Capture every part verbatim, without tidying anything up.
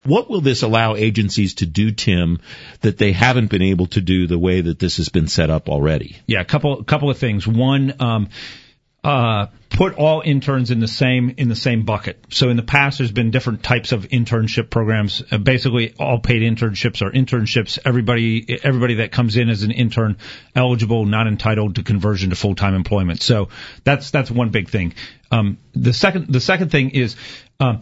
What will this allow agencies to do, Tim, that they haven't been able to do the way that this has been set up already? Yeah, a couple, couple of things. One, um, uh, put all interns in the same in the same bucket. So in the past, there's been different types of internship programs. Uh, basically, all paid internships are internships. Everybody everybody that comes in as an intern eligible, not entitled to conversion to full time employment. So that's that's one big thing. Um, the second the second thing is. Um,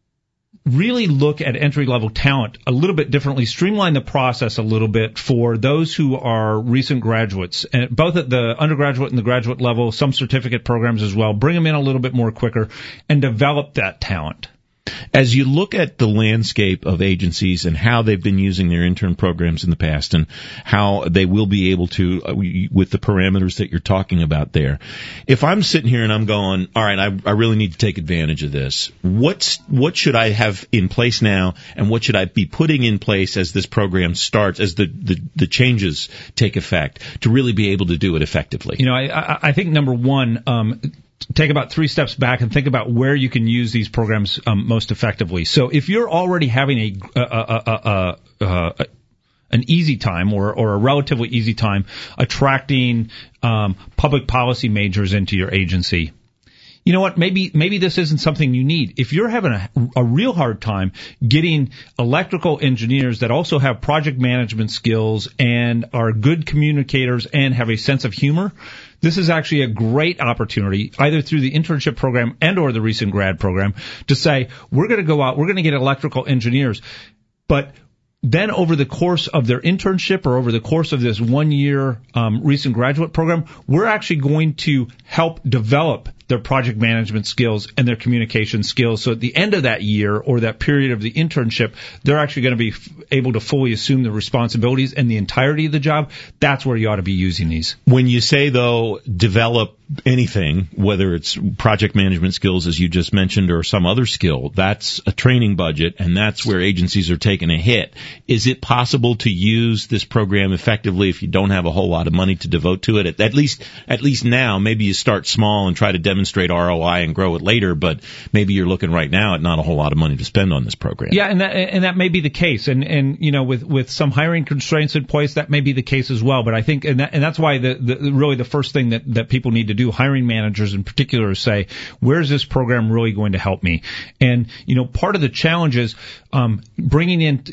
really look at entry-level talent a little bit differently, streamline the process a little bit for those who are recent graduates, and both at the undergraduate and the graduate level, some certificate programs as well. Bring them in a little bit more quicker and develop that talent. As you look at the landscape of agencies and how they've been using their intern programs in the past and how they will be able to, uh, with the parameters that you're talking about there, if I'm sitting here and I'm going, all right, I, I really need to take advantage of this, what's, what should I have in place now, and what should I be putting in place as this program starts, as the, the, the changes take effect, to really be able to do it effectively? You know, I, I think number one, um, take about three steps back and think about where you can use these programs um, most effectively. So if you're already having a, a, a, a, a, a an easy time or, or a relatively easy time attracting um, public policy majors into your agency, you know what, maybe maybe this isn't something you need. If you're having a, a real hard time getting electrical engineers that also have project management skills and are good communicators and have a sense of humor, this is actually a great opportunity, either through the internship program and or the recent grad program, to say, we're going to go out, we're going to get electrical engineers, but then over the course of their internship or over the course of this one-year um, recent graduate program, we're actually going to help develop their project management skills and their communication skills. So at the end of that year or that period of the internship, they're actually going to be f- able to fully assume the responsibilities and the entirety of the job. That's where you ought to be using these. When you say, though, develop anything, whether it's project management skills, as you just mentioned, or some other skill, that's a training budget, and that's where agencies are taking a hit. Is it possible to use this program effectively if you don't have a whole lot of money to devote to it? At, at least, at least now, maybe you start small and try to demonstrate R O I and grow it later, but maybe you're looking right now at not a whole lot of money to spend on this program. Yeah, and that, and that may be the case. And, and, you know, with, with some hiring constraints in place, that may be the case as well. But I think, and, that, and that's why the, the, really the first thing that, that people need to do, hiring managers in particular, is say, where's this program really going to help me? And, you know, part of the challenge is, um, bringing in,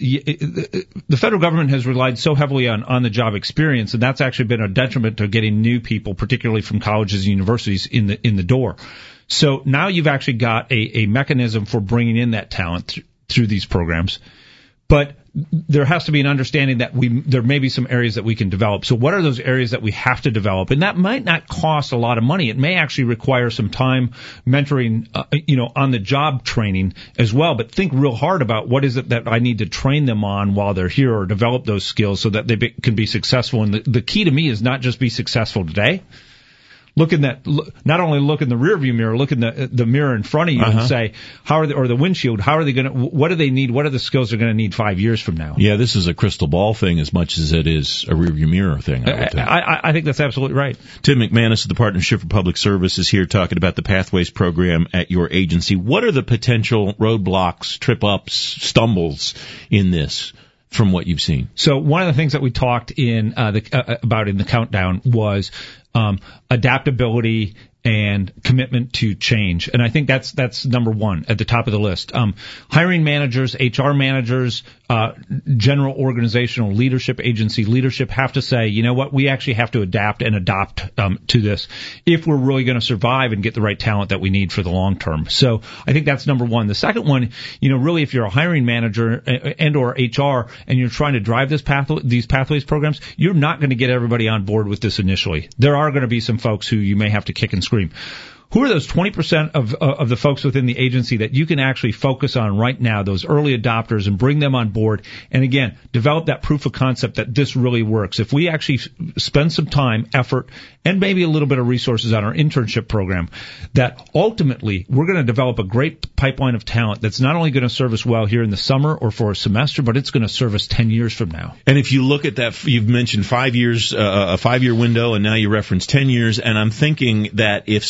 the federal government has relied so heavily on on-the-job experience, and that's actually been a detriment to getting new people, particularly from colleges and universities, in the in the door. So now you've actually got a, a mechanism for bringing in that talent th- through these programs. But there has to be an understanding that we there may be some areas that we can develop. So what are those areas that we have to develop? And that might not cost a lot of money. It may actually require some time mentoring, uh, you know, on the job training as well. But think real hard about what is it that I need to train them on while they're here, or develop those skills so that they be, can be successful. And the, the key to me is not just be successful today. Look in that, not only look in the rearview mirror, look in the the mirror in front of you uh-huh. and say, how are they, or the windshield, how are they going to, what do they need, what are the skills they're going to need five years from now? Yeah, this is a crystal ball thing as much as it is a rearview mirror thing. I, would think. I, I, I think that's absolutely right. Tim McManus of the Partnership for Public Service is here talking about the Pathways program at your agency. What are the potential roadblocks, trip-ups, stumbles in this, from what you've seen? So one of the things that we talked in uh, the, uh, about in the countdown was um, adaptability and commitment to change. And I think that's that's number one at the top of the list. Um, hiring managers, H R managers, uh, general organizational leadership, agency leadership have to say, you know what, we actually have to adapt and adopt um, to this if we're really going to survive and get the right talent that we need for the long term. So I think that's number one. The second one, you know, really if you're a hiring manager and or H R and you're trying to drive this path, these pathways programs, you're not going to get everybody on board with this initially. There are going to be some folks who you may have to kick and scream. Who are those twenty percent of, uh, of the folks within the agency that you can actually focus on right now, those early adopters, and bring them on board? And again, develop that proof of concept that this really works. If we actually spend some time, effort, and maybe a little bit of resources on our internship program, that ultimately we're going to develop a great pipeline of talent that's not only going to serve us well here in the summer or for a semester, but it's going to serve us ten years from now. And if you look at that, you've mentioned five years, uh, a five-year window, and now you reference ten years, and I'm thinking that if somebody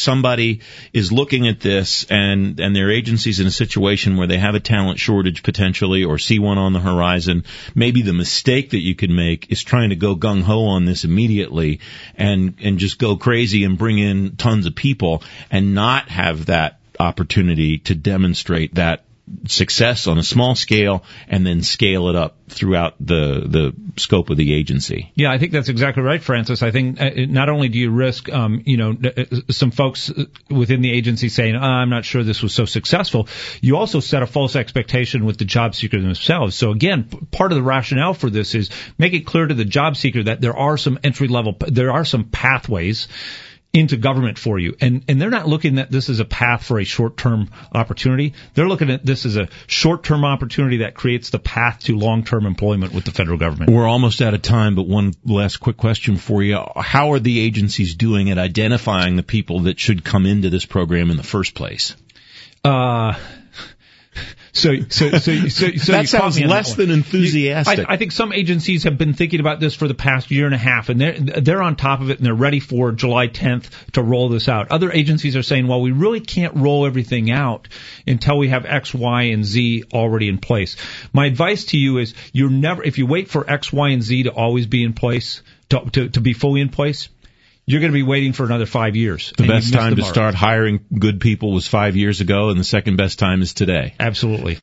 somebody is looking at this and, and their agency's in a situation where they have a talent shortage potentially or see one on the horizon, maybe the mistake that you could make is trying to go gung-ho on this immediately and, and just go crazy and bring in tons of people and not have that opportunity to demonstrate that success on a small scale and then scale it up throughout the the scope of the agency. Yeah, I think that's exactly right, Francis. I think uh, not only do you risk, um, you know, some folks within the agency saying, oh, I'm not sure this was so successful, you also set a false expectation with the job seeker themselves. So again, p- part of the rationale for this is make it clear to the job seeker that there are some entry level, there are some pathways into government for you. And and they're not looking at this as a path for a short-term opportunity. They're looking at this as a short-term opportunity that creates the path to long-term employment with the federal government. We're almost out of time, but one last quick question for you. How are the agencies doing at identifying the people that should come into this program in the first place? Uh... So, so, so, so, so that sounds less that than enthusiastic. I, I think some agencies have been thinking about this for the past year and a half, and they're they're on top of it, and they're ready for July tenth to roll this out. Other agencies are saying, well, we really can't roll everything out until we have X, Y, and Z already in place. My advice to you is, you're never, if you wait for X, Y, and Z to always be in place, to to, to be fully in place, you're going to be waiting for another five years. The best time to start hiring good people was five years ago, and the second best time is today. Absolutely.